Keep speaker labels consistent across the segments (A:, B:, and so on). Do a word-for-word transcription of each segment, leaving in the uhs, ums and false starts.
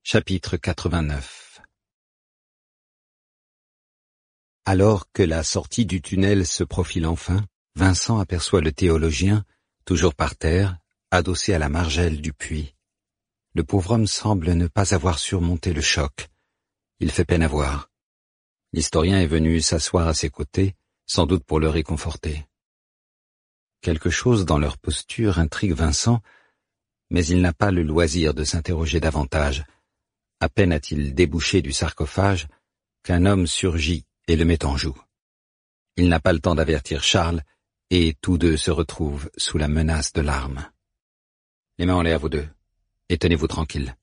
A: Chapitre quatre-vingt-neuf. Alors que la sortie du tunnel se profile enfin, Vincent aperçoit le théologien, toujours par terre, adossé à la margelle du puits. Le pauvre homme semble ne pas avoir surmonté le choc. Il fait peine à voir. L'historien est venu s'asseoir à ses côtés, sans doute pour le réconforter. Quelque chose dans leur posture intrigue Vincent, mais il n'a pas le loisir de s'interroger davantage. À peine a-t-il débouché du sarcophage qu'un homme surgit et le met en joue. Il n'a pas le temps d'avertir Charles, et tous deux se retrouvent sous la menace de l'arme. Les mains en l'air, vous deux, et tenez-vous tranquilles.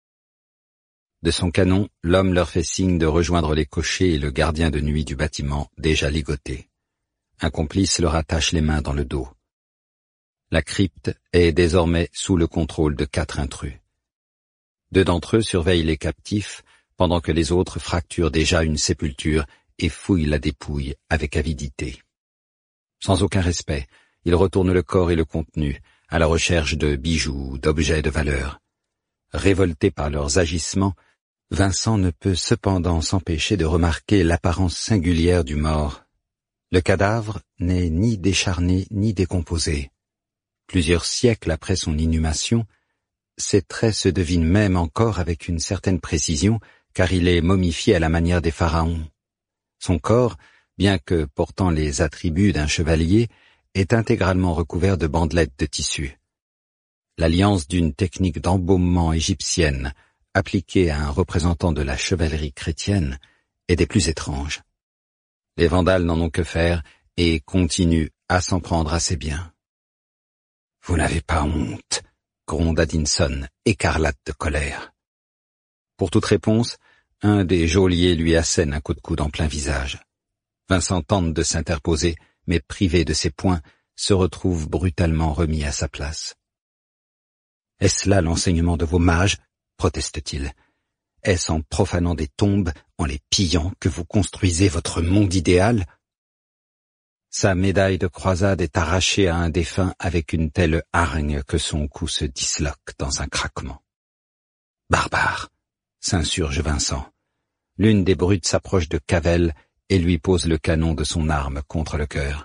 A: De son canon, l'homme leur fait signe de rejoindre les cochers et le gardien de nuit du bâtiment, déjà ligoté. Un complice leur attache les mains dans le dos. La crypte est désormais sous le contrôle de quatre intrus. Deux d'entre eux surveillent les captifs, pendant que les autres fracturent déjà une sépulture et fouillent la dépouille avec avidité. Sans aucun respect, ils retournent le corps et le contenu, à la recherche de bijoux, d'objets de valeur. Révolté par leurs agissements, Vincent ne peut cependant s'empêcher de remarquer l'apparence singulière du mort. Le cadavre n'est ni décharné ni décomposé. Plusieurs siècles après son inhumation, ses traits se devinent même encore avec une certaine précision, car il est momifié à la manière des pharaons. Son corps, bien que portant les attributs d'un chevalier, est intégralement recouvert de bandelettes de tissu. L'alliance d'une technique d'embaumement égyptienne, appliquée à un représentant de la chevalerie chrétienne, est des plus étranges. Les Vandales n'en ont que faire et continuent à s'en prendre à ses biens. « Vous n'avez pas honte !» gronde Addinson, écarlate de colère. Pour toute réponse, un des geôliers lui assène un coup de coude en plein visage. Vincent tente de s'interposer, mais privé de ses poings, se retrouve brutalement remis à sa place. « Est-ce là l'enseignement de vos mages ?» proteste-t-il. « Est-ce en profanant des tombes, en les pillant, que vous construisez votre monde idéal ?» Sa médaille de croisade est arrachée à un défunt avec une telle hargne que son cou se disloque dans un craquement. « Barbare !» s'insurge Vincent. L'une des brutes s'approche de Cavell et lui pose le canon de son arme contre le cœur.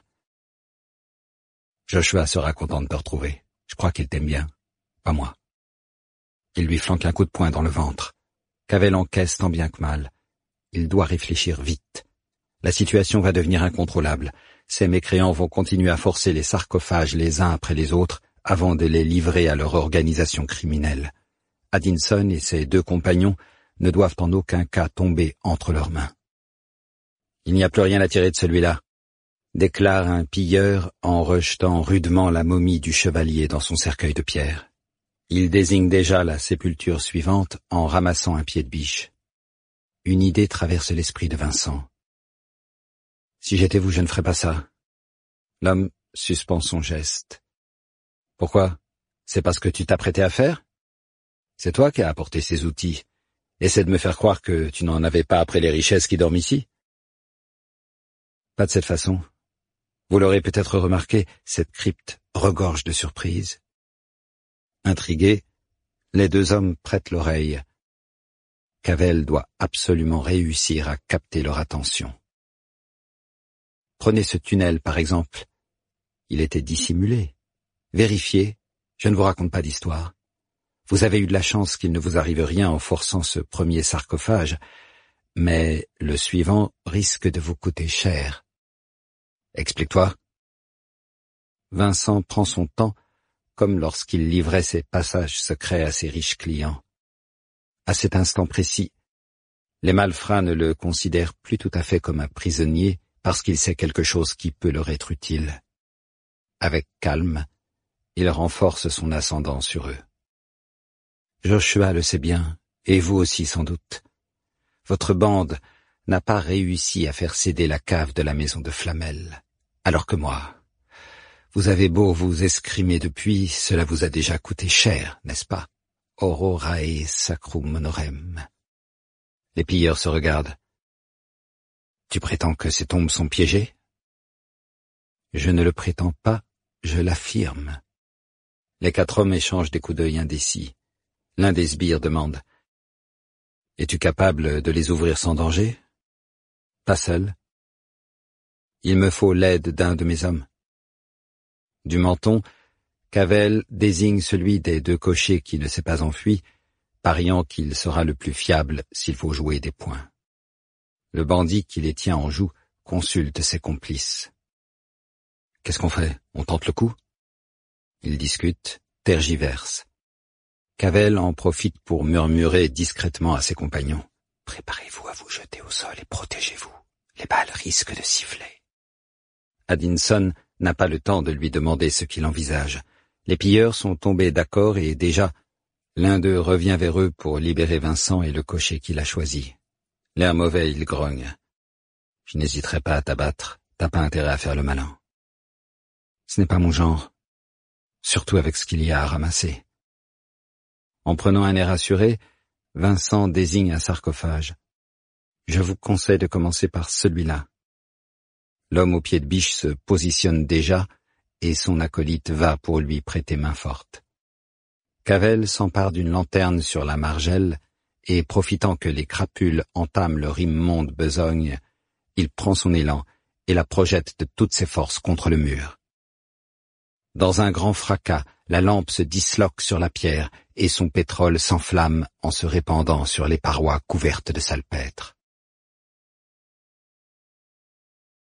A: « Joshua sera content de te retrouver. Je crois qu'il t'aime bien. Pas moi. » Il lui flanque un coup de poing dans le ventre. Cavell encaisse tant bien que mal. Il doit réfléchir vite. La situation va devenir incontrôlable. Ces mécréants vont continuer à forcer les sarcophages les uns après les autres avant de les livrer à leur organisation criminelle. Addinson et ses deux compagnons ne doivent en aucun cas tomber entre leurs mains. « Il n'y a plus rien à tirer de celui-là », déclare un pilleur en rejetant rudement la momie du chevalier dans son cercueil de pierre. Il désigne déjà la sépulture suivante en ramassant un pied de biche. Une idée traverse l'esprit de Vincent. Si j'étais vous, je ne ferais pas ça. L'homme suspend son geste. Pourquoi? C'est parce que tu t'apprêtais à faire? C'est toi qui as apporté ces outils. Essaie de me faire croire que tu n'en avais pas après les richesses qui dorment ici. Pas de cette façon. Vous l'aurez peut-être remarqué, cette crypte regorge de surprises. Intrigués, les deux hommes prêtent l'oreille. Cavell doit absolument réussir à capter leur attention. Prenez ce tunnel, par exemple. Il était dissimulé. Vérifiez, je ne vous raconte pas d'histoire. Vous avez eu de la chance qu'il ne vous arrive rien en forçant ce premier sarcophage, mais le suivant risque de vous coûter cher. Explique-toi. Vincent prend son temps, comme lorsqu'il livrait ses passages secrets à ses riches clients. À cet instant précis, les malfrats ne le considèrent plus tout à fait comme un prisonnier, parce qu'il sait quelque chose qui peut leur être utile. Avec calme, il renforce son ascendant sur eux. Joshua le sait bien, et vous aussi sans doute. Votre bande n'a pas réussi à faire céder la cave de la maison de Flamel, alors que moi, vous avez beau vous escrimer depuis, cela vous a déjà coûté cher, n'est-ce pas? Aurorae sacrum honorem. Les pilleurs se regardent. Tu prétends que ces tombes sont piégées? Je ne le prétends pas, je l'affirme. Les quatre hommes échangent des coups d'œil indécis. L'un des sbires demande Es-tu capable de les ouvrir sans danger? Pas seul. Il me faut l'aide d'un de mes hommes. Du menton, Cavell désigne celui des deux cochers qui ne s'est pas enfui, pariant qu'il sera le plus fiable s'il faut jouer des points. Le bandit qui les tient en joue consulte ses complices. Qu'est-ce qu'on fait? On tente le coup? Ils discutent, tergiversent. Cavell en profite pour murmurer discrètement à ses compagnons. Préparez-vous à vous jeter au sol et protégez-vous. Les balles risquent de siffler. Addinson n'a pas le temps de lui demander ce qu'il envisage. Les pilleurs sont tombés d'accord et déjà, l'un d'eux revient vers eux pour libérer Vincent et le cocher qu'il a choisi. L'air mauvais, il grogne. Je n'hésiterai pas à t'abattre, t'as pas intérêt à faire le malin. Ce n'est pas mon genre, surtout avec ce qu'il y a à ramasser. En prenant un air assuré, Vincent désigne un sarcophage. Je vous conseille de commencer par celui-là. L'homme au pied de biche se positionne déjà et son acolyte va pour lui prêter main forte. Cavell s'empare d'une lanterne sur la margelle et, profitant que les crapules entament leur immonde besogne, il prend son élan et la projette de toutes ses forces contre le mur. Dans un grand fracas, la lampe se disloque sur la pierre et son pétrole s'enflamme en se répandant sur les parois couvertes de salpêtre.